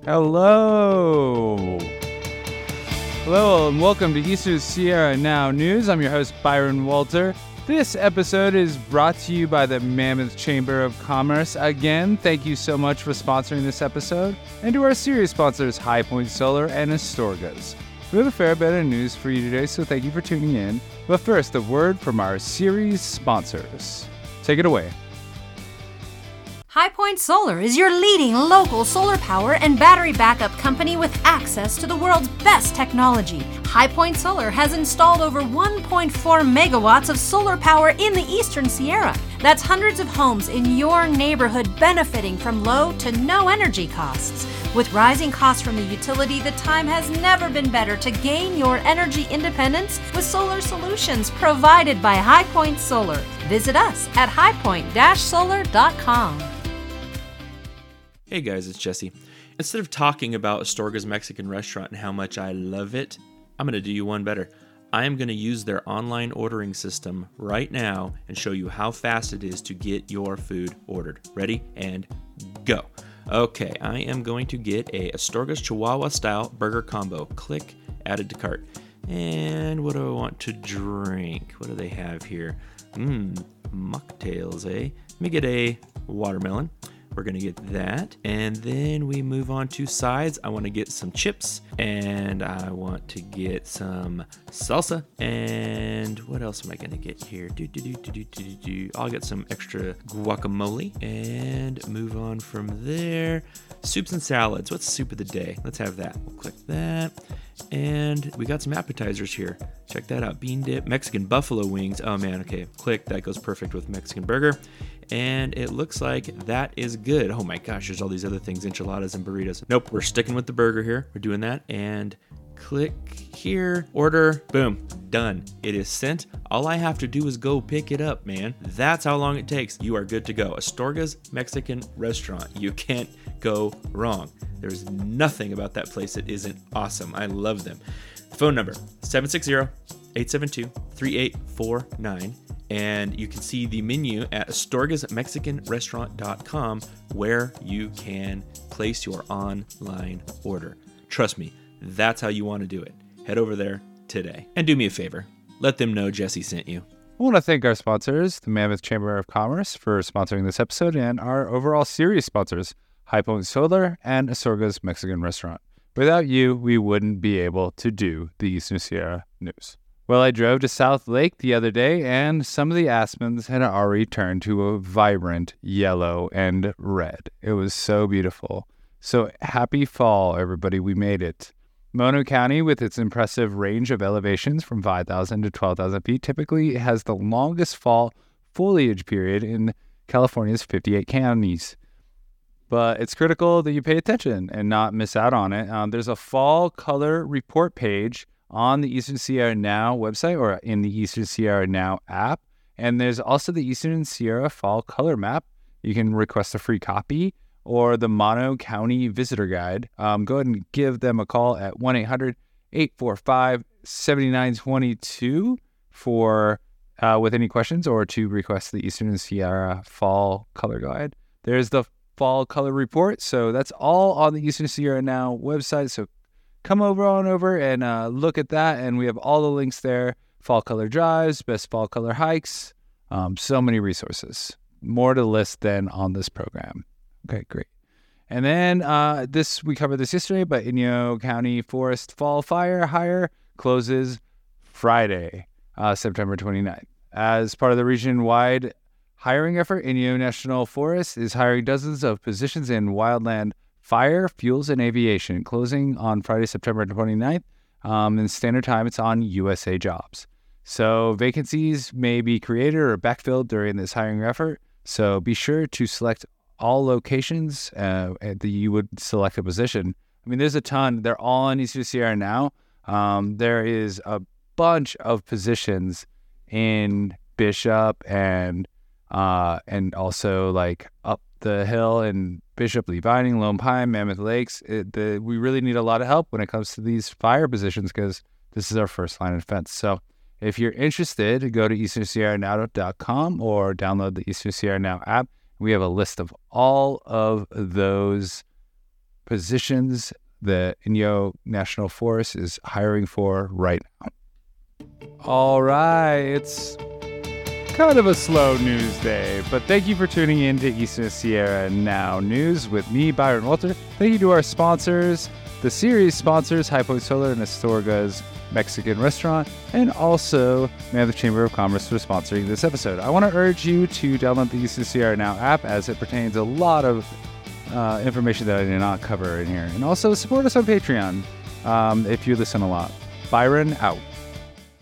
Hello. Hello, and welcome to Eastern Sierra Now News. I'm your host, Byron Walter. This episode is brought to you by the Mammoth Chamber of Commerce. Again, thank you so much for sponsoring this episode, and to our series sponsors, High Point Solar and Astorgas. We have a fair bit of news for you today, so thank you for tuning in. But first, a word from our series sponsors. Take it away. High Point Solar is your leading local solar power and battery backup company with access to the world's best technology. High Point Solar has installed over 1.4 megawatts of solar power in the Eastern Sierra. That's hundreds of homes in your neighborhood benefiting from low to no energy costs. With rising costs from the utility, the time has never been better to gain your energy independence with solar solutions provided by High Point Solar. Visit us at highpoint-solar.com. Hey guys, it's Jesse. Instead of talking about Astorga's Mexican restaurant and how much I love it, I'm going to do you one better. I am going to use their online ordering system right now and show you how fast it is to get your food ordered. Ready? And go. Okay, I am going to get a Astorga's Chihuahua style burger combo. Click, added to cart. And what do I want to drink? What do they have here? Mocktails, eh? Let me get a watermelon. We're going to get that. And then we move on to sides. I want to get some chips and I want to get some salsa. And what else am I going to get here? I'll get some extra guacamole and move on from there. Soups and salads. What's soup of the day? Let's have that. We'll click that. And we got some appetizers here. Check that out. Bean dip, Mexican buffalo wings. Oh man, okay. Click. That goes perfect with Mexican burger. And it looks like that is good. Oh my gosh, there's all these other things, enchiladas and burritos. Nope, we're sticking with the burger here. We're doing that. And click here, order, boom, done. It is sent. All I have to do is go pick it up, man. That's how long it takes. You are good to go. Astorga's Mexican restaurant. You can't go wrong. There's nothing about that place that isn't awesome. I love them. Phone number, 760-872-3849. And you can see the menu at astorgasmexicanrestaurant.com where you can place your online order. Trust me, that's how you want to do it. Head over there today. And do me a favor, let them know Jesse sent you. I want to thank our sponsors, the Mammoth Chamber of Commerce, for sponsoring this episode, and our overall series sponsors, High Point Solar and Astorga's Mexican Restaurant. Without you, we wouldn't be able to do the Eastern Sierra News. Well, I drove to South Lake the other day, and some of the aspens had already turned to a vibrant yellow and red. It was so beautiful. So happy fall, everybody. We made it. Mono County, with its impressive range of elevations from 5,000 to 12,000 feet, typically has the longest fall foliage period in California's 58 counties. But it's critical that you pay attention and not miss out on it. There's a fall color report page on the Eastern Sierra Now website or in the Eastern Sierra Now app. And there's also the Eastern Sierra Fall Color Map. You can request a free copy or the Mono County Visitor Guide. Go ahead and give them a call at 1-800-845-7922 for with any questions or to request the Eastern Sierra Fall Color Guide. There's the Fall Color Report. So that's all on the Eastern Sierra Now website. So come over and look at that, and we have all the links there. Fall color drives, best fall color hikes, so many resources. More to list than on this program. Okay, great. And then we covered this yesterday, but Inyo County Forest Fall Fire Hire closes Friday, September 29th. As part of the region-wide hiring effort, Inyo National Forest is hiring dozens of positions in wildland fire, fuels, and aviation, closing on Friday, September 29th. In standard time, it's on USA Jobs. So vacancies may be created or backfilled during this hiring effort. So be sure to select all locations that you would select a position. I mean, there's a ton. They're all on Eastern Sierra Now. There is a bunch of positions in Bishop and also like up the hill in Bishop, Lee Vining, Lone Pine, Mammoth Lakes. We really need a lot of help when it comes to these fire positions because this is our first line of defense. So if you're interested, go to easternsierranow.com or download the Eastern Sierra Now app. We have a list of all of those positions the Inyo National Forest is hiring for right now. All right, it's kind of a slow news day, but thank you for tuning in to Eastern Sierra Now News with me, Byron Walter. Thank you to our sponsors, the series sponsors, High Point Solar and Astorga's Mexican Restaurant, and also Mammoth Chamber of Commerce for sponsoring this episode. I want to urge you to download the Eastern Sierra Now app, as it pertains a lot of information that I did not cover in here. And also support us on Patreon if you listen a lot. Byron out.